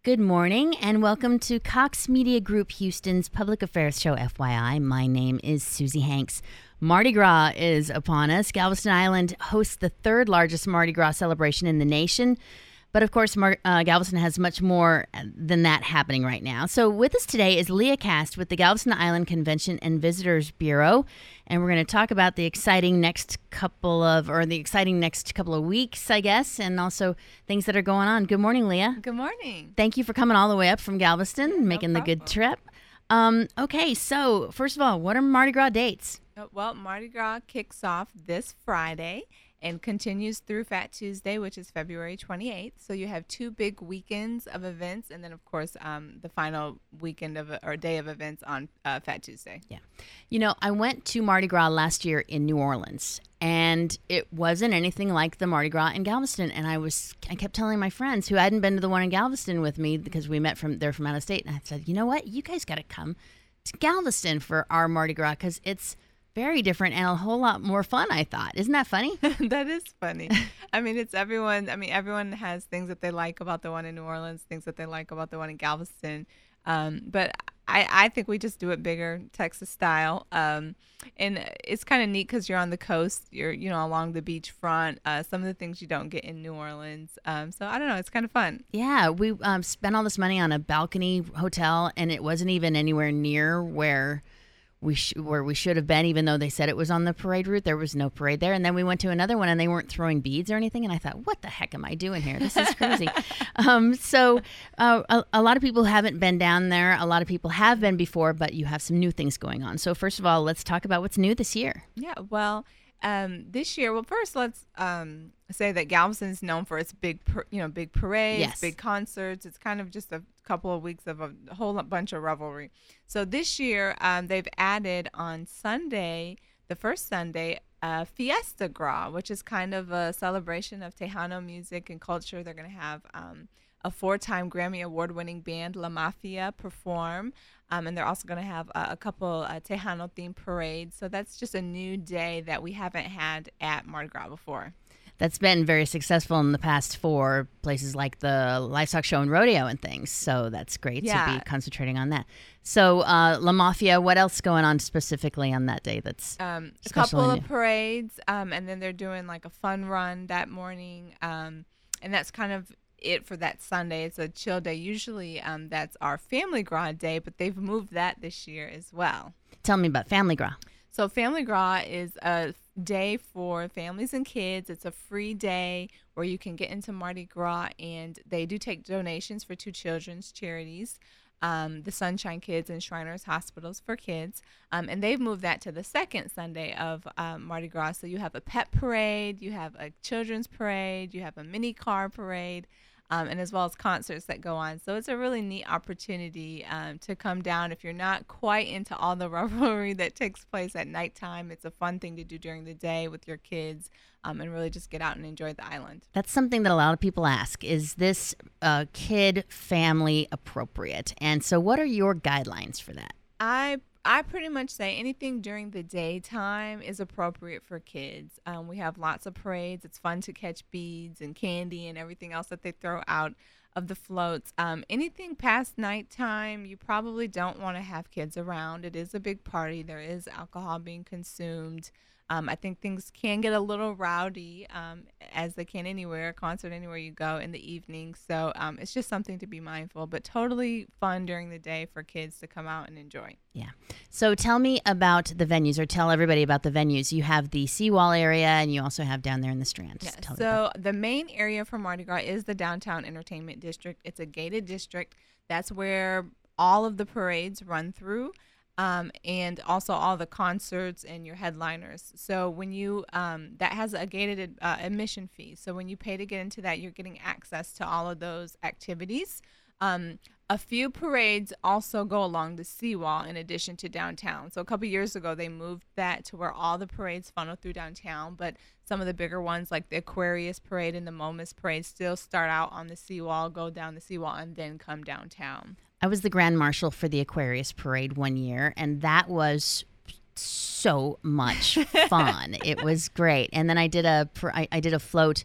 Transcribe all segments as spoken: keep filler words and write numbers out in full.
Good morning and welcome to Cox Media Group Houston's Public Affairs Show, F Y I. My name is Susie Hanks. Mardi Gras is upon us. Galveston Island hosts the third largest Mardi Gras celebration in the nation. But of course, Mar- uh, Galveston has much more than that happening right now. So with us today is Leah Cast with the Galveston Island Convention and Visitors Bureau. And we're going to talk about the exciting next couple of, or the exciting next couple of weeks, I guess, and also things that are going on. Good morning, Leah. Good morning. Thank you for coming all the way up from Galveston, Yeah, making no the good problem. trip. Um, okay, so first of all, what are Mardi Gras dates? Uh, Well, Mardi Gras kicks off this Friday and continues through Fat Tuesday, which is February twenty-eighth. So you have two big weekends of events, and then, of course, um, the final weekend of or day of events on uh, Fat Tuesday. Yeah. You know, I went to Mardi Gras last year in New Orleans, and it wasn't anything like the Mardi Gras in Galveston. And I was, I kept telling my friends who hadn't been to the one in Galveston with me because we met from they're from out of state, and I said, you know what, you guys got to come to Galveston for our Mardi Gras because it's very different and a whole lot more fun, I thought. Isn't that funny? That is funny. I mean, it's everyone. I mean, everyone has things that they like about the one in New Orleans, things that they like about the one in Galveston. Um, but I, I think we just do it bigger, Texas style. Um, and it's kind of neat because you're on the coast. You're, you know, along the beachfront. Uh, some of the things you don't get in New Orleans. Um, so I don't know. It's kind of fun. Yeah, we um, spent all this money on a balcony hotel, and it wasn't even anywhere near where we sh- where we should have been, even though they said it was on the parade route. There was no parade there. And then we went to another one, and they weren't throwing beads or anything. And I thought, what the heck am I doing here? This is crazy. um, so uh, a, a lot of people haven't been down there. A lot of people have been before, but you have some new things going on. So first of all, let's talk about what's new this year. Yeah, well, um, this year, well, first let's um, say that Galveston is known for its big, par- you know, big parades, Yes. big concerts. It's kind of just a couple of weeks of a whole bunch of revelry. So this year, um, they've added on Sunday, the first Sunday, uh, Fiesta Gras, which is kind of a celebration of Tejano music and culture. They're going to have um, a four-time Grammy Award-winning band, La Mafia, perform. Um, and they're also going to have a, a couple uh, Tejano-themed parades. So that's just a new day that we haven't had at Mardi Gras before. That's been very successful in the past for places like the Livestock Show and Rodeo and things. So that's great Yeah. to be concentrating on that. So uh, La Mafia, what else going on specifically on that day that's Um, a special couple and of new? parades, um, and then they're doing like a fun run that morning. Um, and that's kind of it for that Sunday. It's a chill day. Usually um, that's our Family Gras day, but they've moved that this year as well. Tell me about Family Gras. So Family Gras is a day for families and kids. It's a free day where you can get into Mardi Gras, and they do take donations for two children's charities, um, the Sunshine Kids and Shriners Hospitals for Kids. Um, and they've moved that to the second Sunday of um, Mardi Gras. So you have a pet parade, you have a children's parade, you have a mini car parade, Um, and as well as concerts that go on. So it's a really neat opportunity um, to come down. If you're not quite into all the revelry that takes place at nighttime, it's a fun thing to do during the day with your kids um, and really just get out and enjoy the island. That's something that a lot of people ask. Is this uh, kid family appropriate? And so what are your guidelines for that? I I pretty much say anything during the daytime is appropriate for kids. Um, we have lots of parades. It's fun to catch beads and candy and everything else that they throw out of the floats. Um, anything past nighttime, you probably don't want to have kids around. It is a big party. There is alcohol being consumed. Um, I think things can get a little rowdy, um, as they can anywhere, a concert anywhere you go in the evening. So um, it's just something to be mindful, but totally fun during the day for kids to come out and enjoy. Yeah. So tell me about the venues, or tell everybody about the venues. You have the Seawall area, and you also have down there in the Strand. Yeah, Just tell me about- so the main area for Mardi Gras is the Downtown Entertainment District. It's a gated district. That's where all of the parades run through. Um, and also all the concerts and your headliners. So when you, um, that has a gated uh, admission fee. So when you pay to get into that, you're getting access to all of those activities. Um, a few parades also go along the seawall in addition to downtown. So a couple years ago, they moved that to where all the parades funnel through downtown, but some of the bigger ones like the Aquarius Parade and the Momus Parade still start out on the seawall, go down the seawall, and then come downtown. I was the Grand Marshal for the Aquarius Parade one year, and that was so much fun. It was great. And then I did a, I, I did a float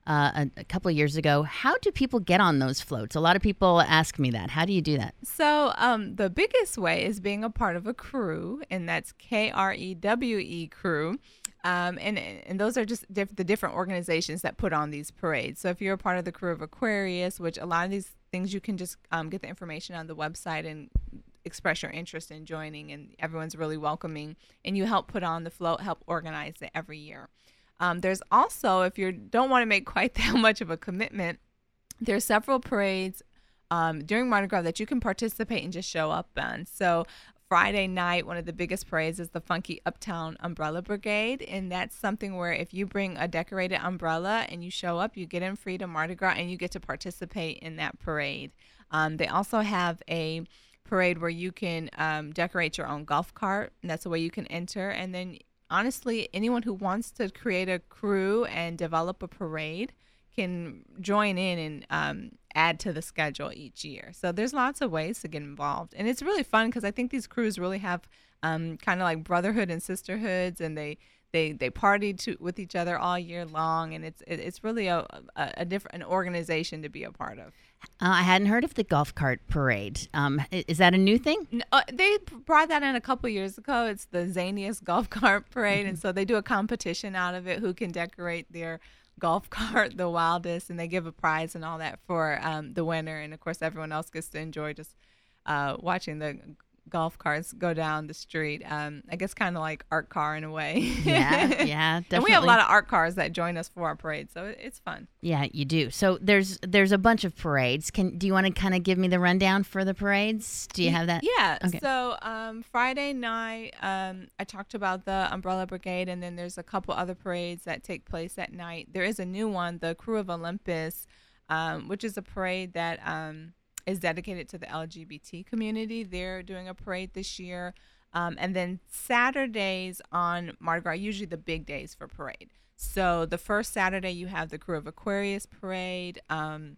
uh, a, a couple of years ago. How do people get on those floats? A lot of people ask me that. How do you do that? So um, the biggest way is being a part of a crew, and that's K R E W E crew. Um, and and those are just diff- the different organizations that put on these parades. So if you're a part of the crew of Aquarius, which a lot of these things you can just um, get the information on the website and express your interest in joining, and everyone's really welcoming, and you help put on the float, help organize it every year. Um, there's also, if you don't want to make quite that much of a commitment, there's several parades um, during Mardi Gras that you can participate and just show up on. So Friday night, one of the biggest parades is the Funky Uptown Umbrella Brigade, and that's something where if you bring a decorated umbrella and you show up, you get in free to Mardi Gras and you get to participate in that parade. Um, they also have a parade where you can um, decorate your own golf cart, and that's the way you can enter. And then honestly, anyone who wants to create a crew and develop a parade can join in and um, add to the schedule each year. So there's lots of ways to get involved. And it's really fun because I think these crews really have um, kind of like brotherhood and sisterhoods, and they they they party to, with each other all year long. And it's it, it's really a, a, a different an organization to be a part of. Uh, I hadn't heard of the golf cart parade. Um, i- is that a new thing? No, uh, they brought that in a couple years ago. It's the zaniest golf cart parade. And so they do a competition out of it, who can decorate their golf cart the wildest, and they give a prize and all that for um, the winner. And of course, everyone else gets to enjoy just uh, watching the golf carts go down the street. Um, I guess kind of like art car in a way. Yeah, yeah, definitely. And we have a lot of art cars that join us for our parade, so it- it's fun. Yeah, you do. So there's there's a bunch of parades. Can do you want to kind of give me the rundown for the parades? Do you have that? Yeah. Okay. So um, Friday night, um, I talked about the Umbrella Brigade, and then there's a couple other parades that take place at night. There is a new one, the Crew of Olympus, um, which is a parade that um, is dedicated to the L G B T community. They're doing a parade this year. Um, and then Saturdays on Mardi Gras, usually the big days for parade. So the first Saturday, you have the Crew of Aquarius parade. Um,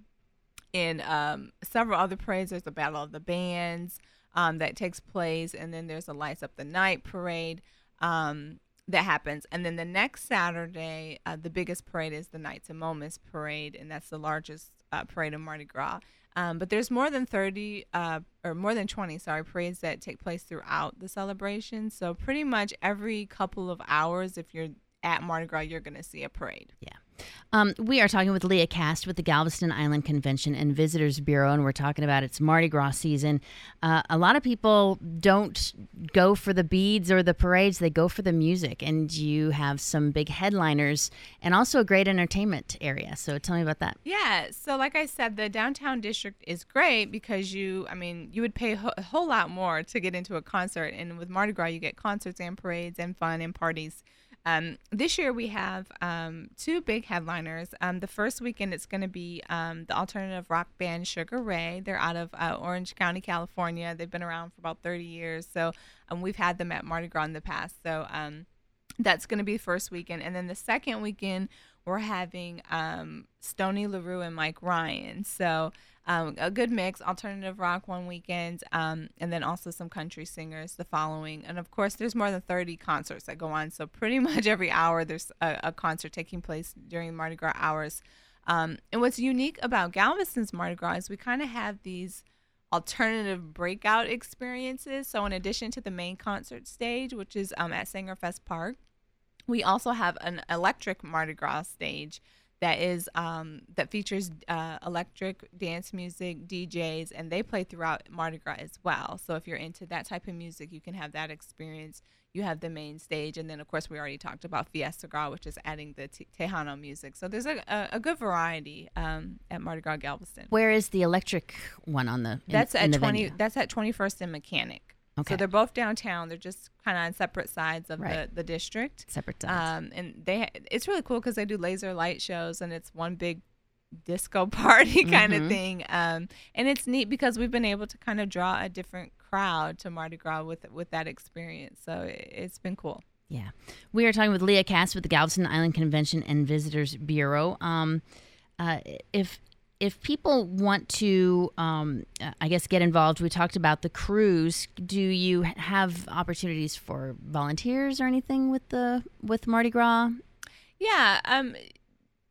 in um, several other parades, there's the Battle of the Bands um, that takes place. And then there's a Lights Up the Night parade um, that happens. And then the next Saturday, uh, the biggest parade is the Nights and Moments parade. And that's the largest uh, parade in Mardi Gras. Um, but there's more than thirty, uh, or more than twenty, sorry, parades that take place throughout the celebration. So pretty much every couple of hours, if you're at Mardi Gras, you're going to see a parade. Yeah. Um, we are talking with Leah Cast with the Galveston Island Convention and Visitors Bureau, and we're talking about its Mardi Gras season. Uh, a lot of people don't go for the beads or the parades. They go for the music, and you have some big headliners and also a great entertainment area. So tell me about that. Yeah. So like I said, the downtown district is great because you, I mean, you would pay ho- a whole lot more to get into a concert. And with Mardi Gras, you get concerts and parades and fun and parties. Um, this year we have um, two big headliners. Um, the first weekend it's going to be um, the alternative rock band Sugar Ray. They're out of uh, Orange County, California. They've been around for about thirty years. So um, we've had them at Mardi Gras in the past. So um, that's going to be the first weekend. And then the second weekend we're having um, Stoney LaRue and Mike Ryan. So um, a good mix, alternative rock one weekend, um, and then also some country singers the following. And of course, there's more than thirty concerts that go on. So pretty much every hour there's a, a concert taking place during Mardi Gras hours. Um, and what's unique about Galveston's Mardi Gras is we kind of have these alternative breakout experiences. So in addition to the main concert stage, which is um, at Sangerfest Park, we also have an electric Mardi Gras stage that is um, that features uh, electric dance music, D Js, and they play throughout Mardi Gras as well. So if you're into that type of music, you can have that experience. You have the main stage, and then of course we already talked about Fiesta Gras, which is adding the te- Tejano music. So there's a, a, a good variety um, at Mardi Gras Galveston. Where is the electric one on the? In, That's in at the twenty. venue? That's at twenty-first and Mechanic. Okay. So they're both downtown. They're just kind of on separate sides of Right. the, the district. Separate sides. Um, and they ha- it's really cool because they do laser light shows, and it's one big disco party kind Mhm. of thing. Um, and it's neat because we've been able to kind of draw a different crowd to Mardi Gras with with that experience. So it, it's been cool. Yeah. We are talking with Leah Cass with the Galveston Island Convention and Visitors Bureau. Um, uh, if if people want to, um, uh, I guess, get involved, we talked about the cruise. Do you have opportunities for volunteers or anything with the with Mardi Gras? Yeah. Um,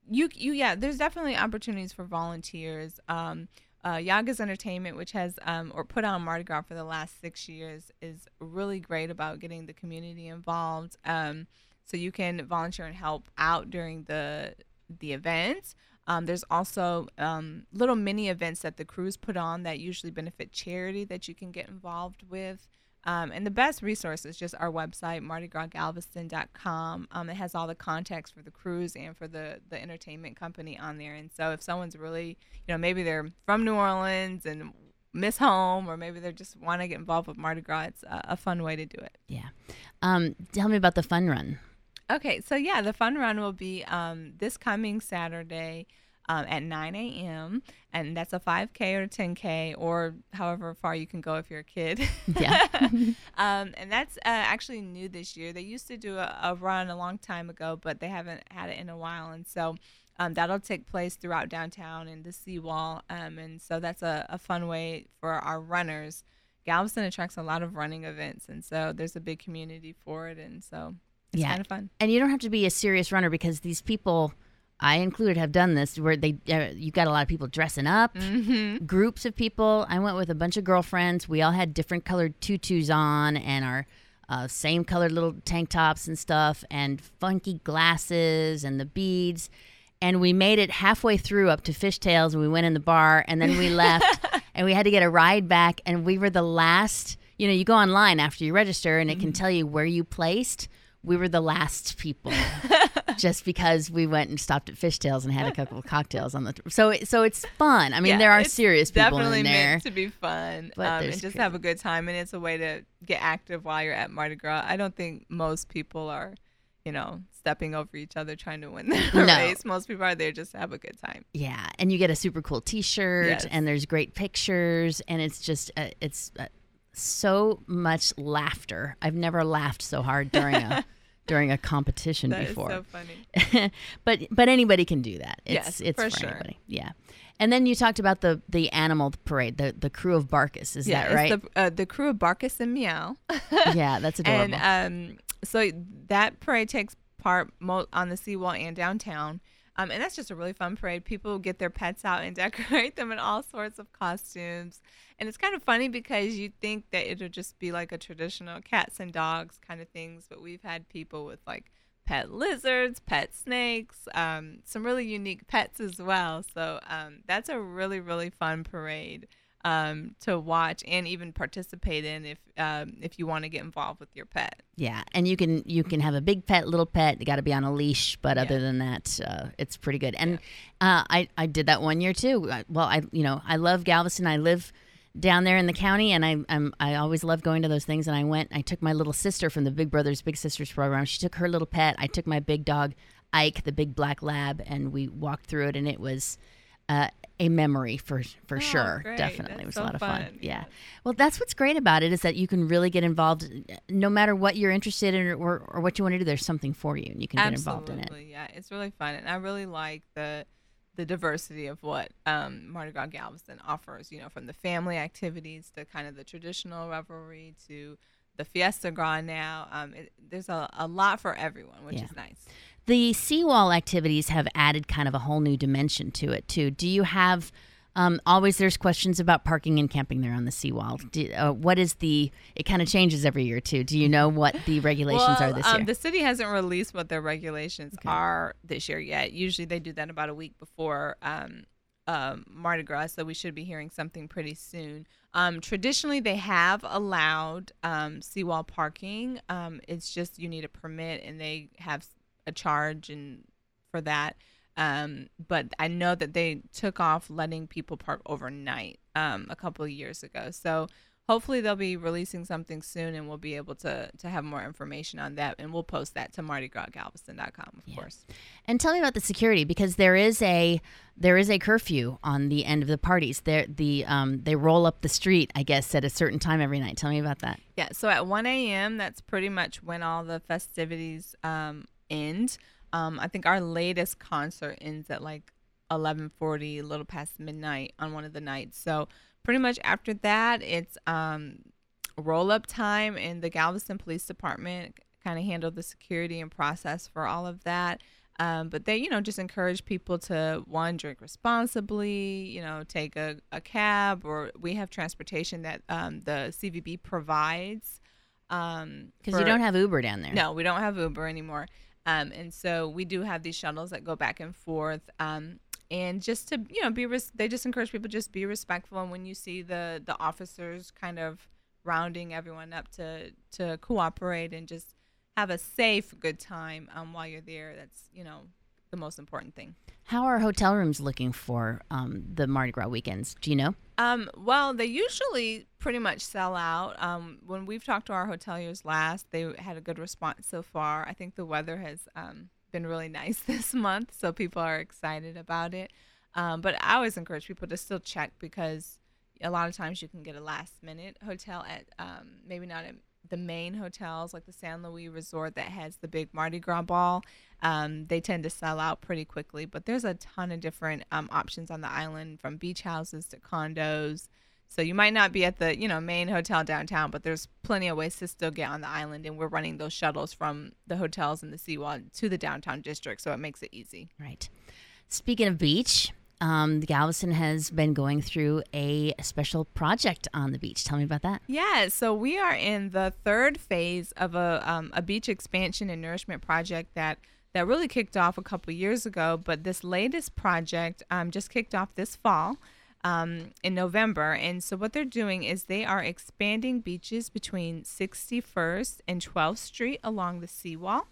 you you yeah, there's definitely opportunities for volunteers. Um, uh, Yaga's Entertainment, which has um, or put on Mardi Gras for the last six years, is really great about getting the community involved. Um, so you can volunteer and help out during the the event. Um, there's also um, little mini events that the crews put on that usually benefit charity that you can get involved with. Um, and the best resource is just our website, mardi gras galveston dot com. Um, it has all the contacts for the crews and for the, the entertainment company on there. And so if someone's really, you know, maybe they're from New Orleans and miss home, or maybe they just want to get involved with Mardi Gras, it's a, a fun way to do it. Yeah. Um, tell me about the fun run. Okay, so yeah, the fun run will be um, this coming Saturday um, at nine a.m. and that's a five K or ten K or however far you can go if you're a kid. Yeah. um, and that's uh, actually new this year. They used to do a, a run a long time ago, but they haven't had it in a while, and so um, that'll take place throughout downtown and the seawall, um, and so that's a, a fun way for our runners. Galveston attracts a lot of running events, and so there's a big community for it, and so it's Yeah. kind of fun. And you don't have to be a serious runner because these people, I included, have done this where they uh, you got a lot of people dressing up, Mm-hmm. groups of people. I went with a bunch of girlfriends. We all had different colored tutus on and our uh, same colored little tank tops and stuff and funky glasses and the beads. And we made it halfway through up to Fishtails, and we went in the bar, and then we left, and we had to get a ride back, and we were the last. You know, you go online after you register, and it can tell you where you placed. We were the last people, just because we went and stopped at Fishtails and had a couple of cocktails on the. So, so it's fun. I mean, Yeah, there are it's serious people definitely in there. meant to be fun, But um, there's and just crazy- have a good time. And it's a way to get active while you're at Mardi Gras. I don't think most people are, you know, stepping over each other trying to win the No. race. Most people are there just to have a good time. Yeah, and you get a super cool T-shirt, Yes. and there's great pictures, and it's just uh, it's uh, so much laughter. I've never laughed so hard during a during a competition That is before. so funny. but but anybody can do that. It's Yes, it's for for, sure. anybody. Yeah. And then you talked about the the animal parade, the the crew of Barkus. Is Yeah, that right? it's the, uh, the crew of Barkus and Meow. Yeah, that's adorable. And um, so that parade takes part mo- on the seawall and downtown. Um, and that's just a really fun parade. People get their pets out and decorate them in all sorts of costumes. And it's kind of funny because you think that it'll just be like a traditional cats and dogs kind of things. But we've had people with like pet lizards, pet snakes, um, some really unique pets as well. So um, that's a really, really fun parade um, to watch and even participate in if um, if you want to get involved with your pet. Yeah, and you can you can have a big pet, little pet. You got to be on a leash, but other Yeah. than that, uh, it's pretty good. And uh, I I did that one year too. I- Well, I you know I love Galveston. I live down there in the county, and I I'm, I always love going to those things. And I went. I took my little sister from the Big Brothers Big Sisters program. She took her little pet. I took my big dog Ike, the big black lab, and we walked through it, and it was. Uh, a memory for for Oh, sure. great. Definitely. That's It was so a lot of fun. fun. Yeah. Yes. Well, that's what's great about it is that you can really get involved no matter what you're interested in or, or what you want to do. There's something for you and you can get involved in it. Absolutely, yeah, it's really fun, and I really like the the diversity of what um, Mardi Gras Galveston offers. You know, from the family activities to kind of the traditional revelry to the Fiesta Gras now. Um, it, there's a, a lot for everyone, which Yeah. is nice. The seawall activities have added kind of a whole new dimension to it too. Do you have um, always there's questions about parking and camping there on the seawall. Do, uh, what is the it kind of changes every year too. Do you know what the regulations well, are this um, year? The city hasn't released what their regulations are this year yet. Usually they do that about a week before um, um, Mardi Gras, so we should be hearing something pretty soon. Um, traditionally, they have allowed um, seawall parking. Um, it's just you need a permit, and they have a charge and for that. Um, but I know that they took off letting people park overnight um, a couple of years ago. So hopefully they'll be releasing something soon, and we'll be able to to have more information on that, and we'll post that to mardi gras galveston dot com, of Yeah. course. And tell me about the security because there is a there is a curfew on the end of the parties. There the um they roll up the street, I guess, at a certain time every night. Tell me about that. Yeah, so at one a.m., that's pretty much when all the festivities um, end. Um, I think our latest concert ends at like eleven forty, a little past midnight on one of the nights. So pretty much after that, it's um, roll-up time, and the Galveston Police Department kind of handled the security and process for all of that. Um, but they, you know, just encourage people to, one, drink responsibly, you know, take a, a cab, or we have transportation that um, the C V B provides. Um, Because you don't have Uber down there. No, we don't have Uber anymore. Um, and so we do have these shuttles that go back and forth. Um, and just to, you know, be, res- they just encourage people just be respectful. And when you see the, the officers kind of rounding everyone up to, to cooperate and just have a safe, good time um, while you're there. That's, you know, the most important thing. How are hotel rooms looking for um, the Mardi Gras weekends? Do you know? Um, well, they usually pretty much sell out. Um, when we've talked to our hoteliers last, they had a good response so far. I think the weather has um, been really nice this month, so people are excited about it. Um, but I always encourage people to still check, because a lot of times you can get a last minute hotel at um, maybe not at the main hotels like the San Luis Resort that has the big Mardi Gras ball. Um, they tend to sell out pretty quickly, but there's a ton of different um, options on the island, from beach houses to condos. So you might not be at the, you know, main hotel downtown, but there's plenty of ways to still get on the island, and we're running those shuttles from the hotels in the seawall to the downtown district, so it makes it easy. Right. Speaking of beach, Um, Galveston has been going through a special project on the beach. Tell me about that. Yeah, so we are in the third phase of a um, a beach expansion and nourishment project that that really kicked off a couple years ago. But this latest project um, just kicked off this fall um, in November. And so what they're doing is they are expanding beaches between sixty-first and twelfth Street along the seawall.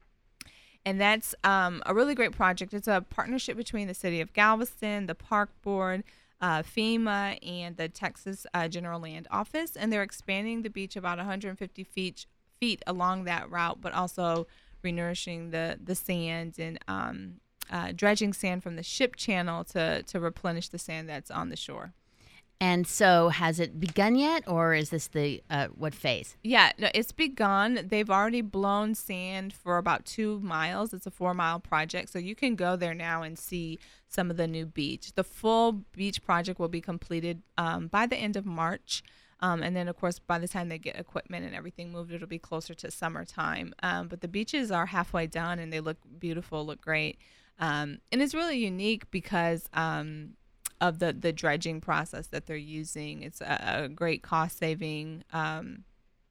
And that's um, a really great project. It's a partnership between the City of Galveston, the Park Board, uh, FEMA, and the Texas uh, General Land Office. And they're expanding the beach about one hundred fifty feet, feet along that route, but also renourishing the, the sand and um, uh, dredging sand from the ship channel to, to replenish the sand that's on the shore. And so has it begun yet, or is this the uh, what phase? Yeah, no, it's begun. They've already blown sand for about two miles. It's a four-mile project, so you can go there now and see some of the new beach. The full beach project will be completed um, by the end of March. Um, and then, of course, by the time they get equipment and everything moved, it'll be closer to summertime. Um, but the beaches are halfway done, and they look beautiful, look great. Um, and it's really unique because um, of the, the dredging process that they're using. It's a, a great cost-saving um,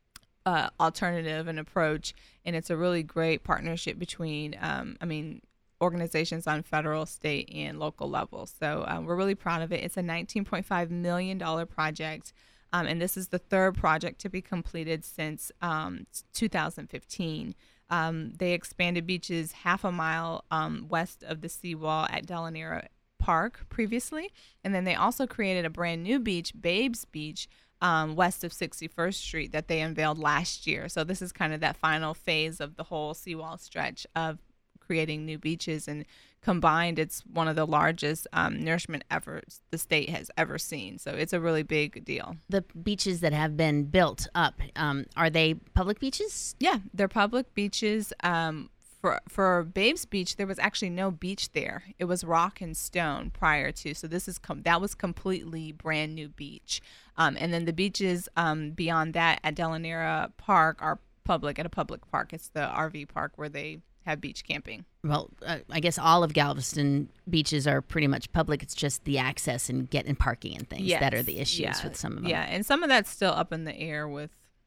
uh, alternative and approach, and it's a really great partnership between, um, I mean, organizations on federal, state, and local levels. So um, we're really proud of it. It's a nineteen point five million dollars project, um, and this is the third project to be completed since um, two thousand fifteen. Um, they expanded beaches half a mile um, west of the seawall at Delanera Park previously, and then they also created a brand new beach, Babes Beach, um, west of sixty-first Street, that they unveiled last year. So this is kind of that final phase of the whole seawall stretch of creating new beaches, and combined, it's one of the largest um, nourishment efforts the state has ever seen. So it's a really big deal. The beaches that have been built up, um, are they public beaches? Yeah, they're public beaches. Um, For for Babes Beach, there was actually no beach there. It was rock and stone prior to. So this is com- that was completely brand new beach. Um, and then the beaches um, beyond that at Delanera Park are public, at a public park. It's the R V park where they have beach camping. Well, uh, I guess all of Galveston beaches are pretty much public. It's just the access and getting parking and things Yes. that are the issues Yeah. with some of them. Yeah, and some of that's still up in the air with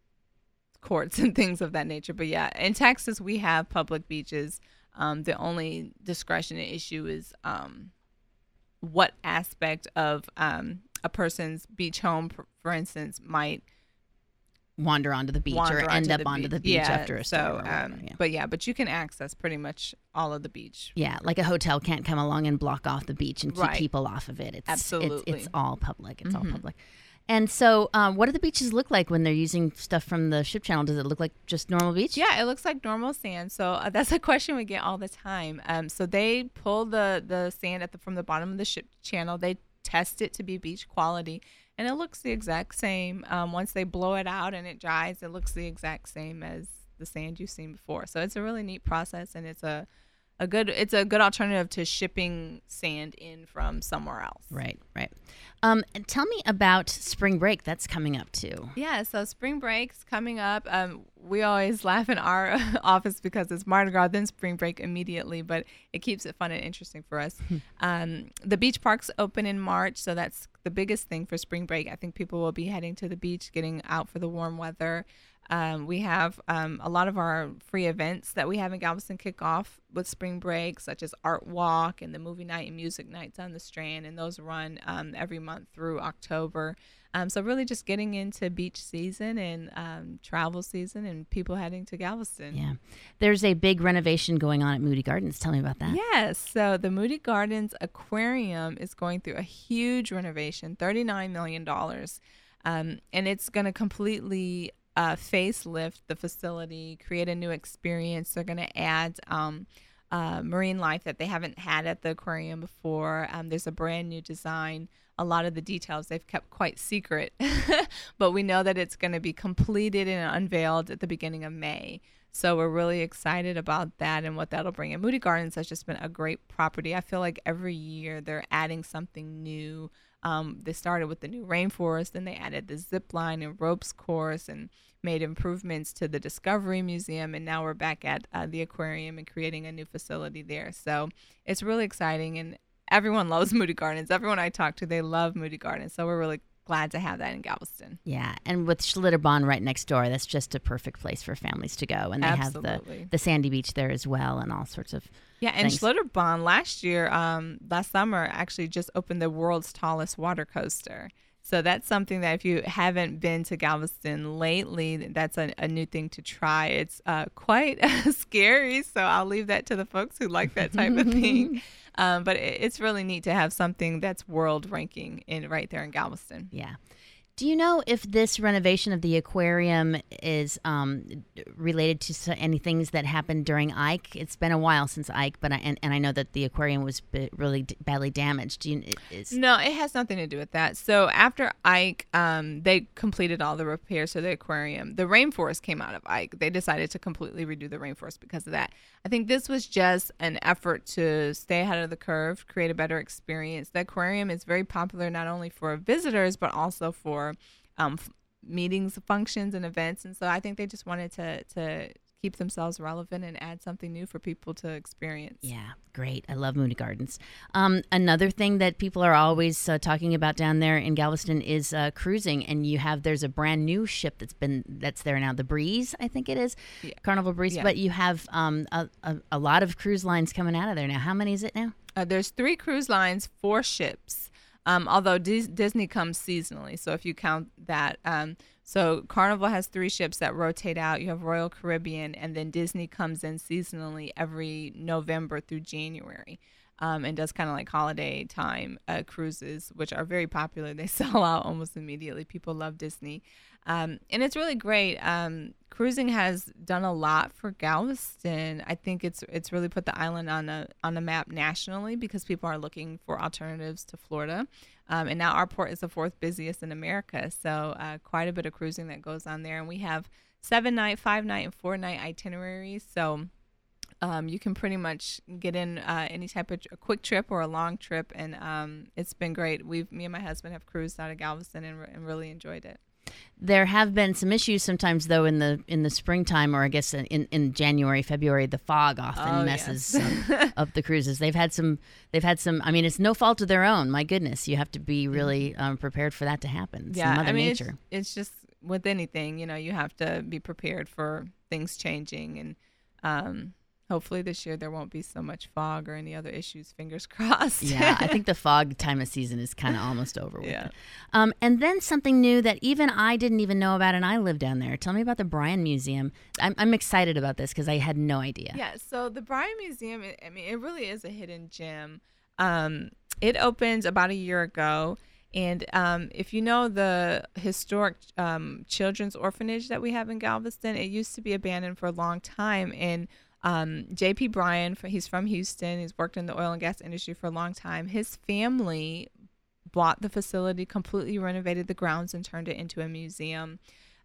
courts and things of that nature. But yeah, in Texas, we have public beaches. Um, the only discretionary issue is um, what aspect of um, a person's beach home, for, for instance, might Wander onto the beach wander or end onto up the onto beach. the beach Yeah, after a storm. so, or whatever, um, yeah. But yeah, but you can access pretty much all of the beach. Yeah, like a hotel can't come along and block off the beach and keep Right. people off of it. It's Absolutely. It's, it's all public. It's Mhm. all public. And so, um, what do the beaches look like when they're using stuff from the ship channel? Does it look like just normal beach? Yeah, it looks like normal sand. So uh, that's a question we get all the time. Um, so they pull the the sand at the from the bottom of the ship channel. They test it to be beach quality, and it looks the exact same. Um, once they blow it out and it dries, it looks the exact same as the sand you've seen before. So it's a really neat process, and it's a a good it's a good alternative to shipping sand in from somewhere else. Right, right. Um, and tell me about spring break. That's coming up too. Yeah, so spring break's coming up. Um, we always laugh in our office because it's Mardi Gras, then spring break immediately, but it keeps it fun and interesting for us. um, the beach parks open in March, so that's the biggest thing for spring break. I think people will be heading to the beach, getting out for the warm weather. Um, we have um, a lot of our free events that we have in Galveston kick off with spring break, such as Art Walk and the movie night and music nights on the Strand, and those run um, every month through October. Um, so really just getting into beach season and um, travel season and people heading to Galveston. Yeah. There's a big renovation going on at Moody Gardens. Tell me about that. Yes. So the Moody Gardens Aquarium is going through a huge renovation, thirty-nine million dollars. Um, and it's going to completely Uh, facelift the facility, create a new experience. They're going to add um, uh, marine life that they haven't had at the aquarium before. Um, there's a brand new design. A lot of the details they've kept quite secret, but we know that it's going to be completed and unveiled at the beginning of May. So we're really excited about that and what that'll bring. And Moody Gardens has just been a great property. I feel like every year they're adding something new. Um, they started with the new rainforest, then they added the zip line and ropes course and made improvements to the Discovery Museum, and now we're back at uh, the aquarium and creating a new facility there. So it's really exciting, and everyone loves Moody Gardens. Everyone I talk to, they love Moody Gardens, so we're really glad to have that in Galveston. Yeah, and with Schlitterbahn right next door, that's just a perfect place for families to go. And they Absolutely. have the, the sandy beach there as well and all sorts of Yeah, and things. Schlitterbahn last year, um, last summer, actually just opened the world's tallest water coaster. So that's something that if you haven't been to Galveston lately, that's a, a new thing to try. It's uh, quite scary, so I'll leave that to the folks who like that type of thing. Um, but it, it's really neat to have something that's world ranking in right there in Galveston. Yeah. Do you know if this renovation of the aquarium is um, related to so- any things that happened during Ike? It's been a while since Ike, but I, and, and I know that the aquarium was b- really d- badly damaged. Do you, is No, it has nothing to do with that. So after Ike, um, they completed all the repairs to the aquarium. The rainforest came out of Ike. They decided to completely redo the rainforest because of that. I think this was just an effort to stay ahead of the curve, create a better experience. The aquarium is very popular not only for visitors, but also for um, f- meetings, functions, and events. And so I think they just wanted to to keep themselves relevant and add something new for people to experience. Yeah, great. I love Moody Gardens. Um, another thing that people are always uh, talking about down there in Galveston is uh, cruising, and you have there's a brand new ship that's been that's there now, the Breeze, I think it is, Yeah. Carnival Breeze. Yeah. But you have um, a, a, a lot of cruise lines coming out of there now. How many is it now? Uh, there's three cruise lines, four ships. Um, although Dis- Disney comes seasonally, so if you count that, um, so Carnival has three ships that rotate out. You have Royal Caribbean, and then Disney comes in seasonally every November through January, um, and does kind of like holiday time uh, cruises, which are very popular. They sell out almost immediately. People love Disney, um, and it's really great. Um, cruising has done a lot for Galveston. I think it's it's really put the island on a on a map nationally because people are looking for alternatives to Florida. Um, and now our port is the fourth busiest in America. So uh, quite a bit of cruising that goes on there. And we have seven night, five night, and four night itineraries. So um, you can pretty much get in uh, any type of a quick trip or a long trip. And um, it's been great. We've me and my husband have cruised out of Galveston and, re- and really enjoyed it. There have been some issues sometimes, though, in the in the springtime, or I guess in, in January, February. The fog often Oh, messes yes. up, up the cruises. They've had some. They've had some. I mean, it's no fault of their own. My goodness, you have to be really um, prepared for that to happen. It's Yeah, Mother I mean, Nature. It's, it's just with anything, you know, you have to be prepared for things changing, and um, hopefully this year there won't be so much fog or any other issues. Fingers crossed. Yeah, I think the fog time of season is kind of almost over with. Yeah. It. Um, and then something new that even I didn't even know about, and I live down there. Tell me about the Bryan Museum. I'm, I'm excited about this because I had no idea. Yeah, so the Bryan Museum, I I mean, it really is a hidden gem. Um, it opened about a year ago. And um, if you know the historic um, children's orphanage that we have in Galveston, it used to be abandoned for a long time. And um, J P Bryan, he's from Houston. He's worked in the oil and gas industry for a long time. His family bought the facility, completely renovated the grounds, and turned it into a museum.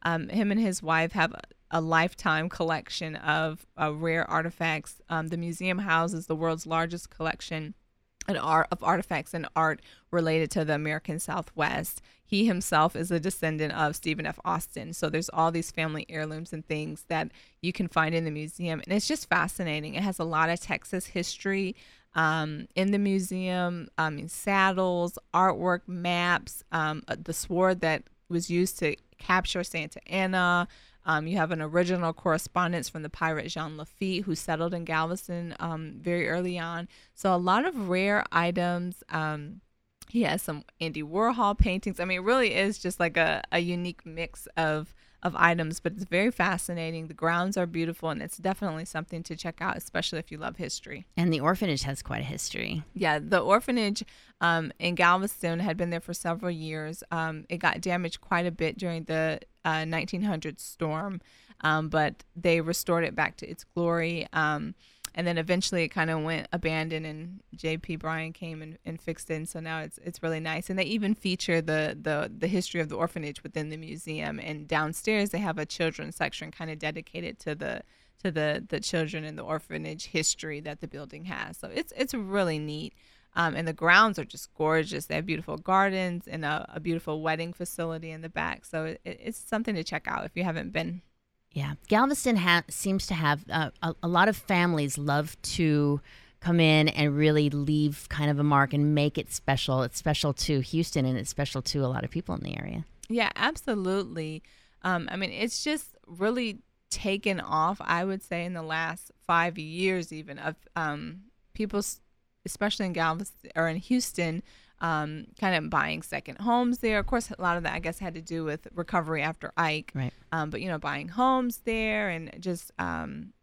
Um, him and his wife have a, a lifetime collection of uh, rare artifacts. Um, the museum houses the world's largest collection an art of artifacts and art related to the American Southwest. He himself is a descendant of Stephen F. Austin. So there's all these family heirlooms and things that you can find in the museum. And it's just fascinating. It has a lot of Texas history um, in the museum, um, saddles, artwork, maps, um, the sword that was used to capture Santa Anna. Um, you have an original correspondence from the pirate Jean Lafitte, who settled in Galveston um, very early on. So a lot of rare items. Um, he has some Andy Warhol paintings. I mean, it really is just like a, a unique mix of of items, but it's very fascinating. The grounds are beautiful, and it's definitely something to check out, especially if you love history. And the orphanage has quite a history. Yeah, the orphanage um, in Galveston had been there for several years. Um, it got damaged quite a bit during the uh, nineteen hundreds storm, um, but they restored it back to its glory. Um, and then eventually it kind of went abandoned, and J P. Bryan came and, and fixed it. And so now it's it's really nice. And they even feature the, the, the history of the orphanage within the museum. And downstairs they have a children's section kind of dedicated to the to the, the children in the orphanage history that the building has. So it's it's really neat. Um, and the grounds are just gorgeous. They have beautiful gardens and a, a beautiful wedding facility in the back. So it, it's something to check out if you haven't been. Yeah. Galveston ha- seems to have uh, a, a lot of families love to come in and really leave kind of a mark and make it special. It's special to Houston, and it's special to a lot of people in the area. Yeah, absolutely. Um, I mean, it's just really taken off, I would say, in the last five years even, of um, people, especially in Galveston or in Houston, Um, kind of buying second homes there. Of course, a lot of that, I guess, had to do with recovery after Ike. Right. Um, but, you know, buying homes there and just um,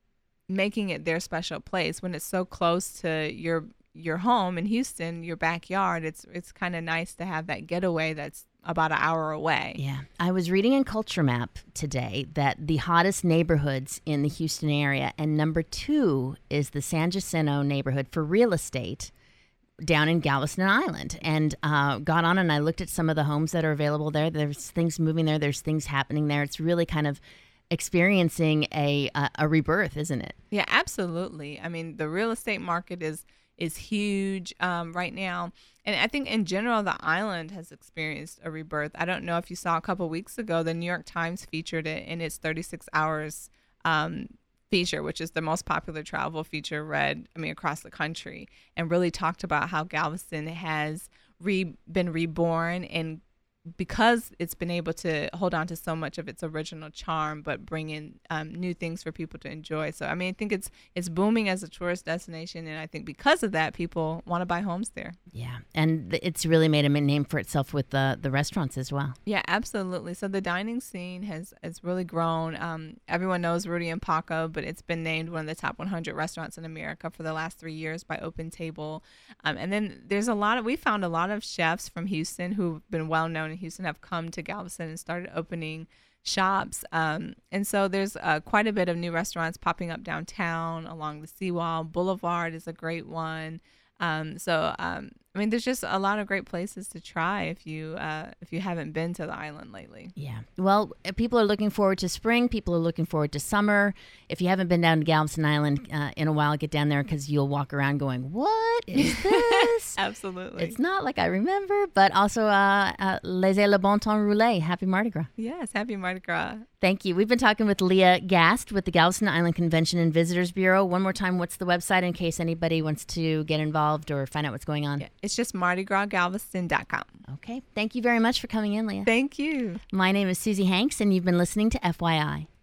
making it their special place when it's so close to your your home in Houston, your backyard. It's it's kind of nice to have that getaway that's about an hour away. Yeah. I was reading in Culture Map today that the hottest neighborhoods in the Houston area, and number two is the San Jacinto neighborhood for real estate, down in Galveston Island, and uh, got on and I looked at some of the homes that are available there. There's things moving there. There's things happening there. It's really kind of experiencing a a, a rebirth, isn't it? Yeah, absolutely. I mean, the real estate market is is huge um, right now. And I think in general, the island has experienced a rebirth. I don't know if you saw a couple weeks ago, the New York Times featured it in its thirty-six hours um feature, which is the most popular travel feature read, I mean, across the country, and really talked about how Galveston has re- been reborn, and because it's been able to hold on to so much of its original charm, but bring in um, new things for people to enjoy. So, I mean, I think it's it's booming as a tourist destination, and I think because of that, people want to buy homes there. Yeah, and th- it's really made a name for itself with the the restaurants as well. Yeah, absolutely. So the dining scene has has really grown. Um, everyone knows Rudy and Paco, but it's been named one of the top one hundred restaurants in America for the last three years by Open Table. Um, and then there's a lot of we found a lot of chefs from Houston who've been well known in Houston have come to Galveston and started opening shops. Um, and so there's uh, quite a bit of new restaurants popping up downtown along the Seawall. Boulevard is a great one. Um, so, um, I mean, there's just a lot of great places to try if you uh, if you haven't been to the island lately. Yeah. Well, uh, people are looking forward to spring. People are looking forward to summer. If you haven't been down to Galveston Island uh, in a while, get down there because you'll walk around going, what is this? Absolutely. It's not like I remember, but also uh, uh, laissez le bon temps rouler. Happy Mardi Gras. Yes, happy Mardi Gras. Thank you. We've been talking with Leah Gast with the Galveston Island Convention and Visitors Bureau. One more time, what's the website in case anybody wants to get involved or find out what's going on? Yeah, it's just mardi gras galveston dot com. Okay. Thank you very much for coming in, Leah. Thank you. My name is Susie Hanks, and you've been listening to F Y I.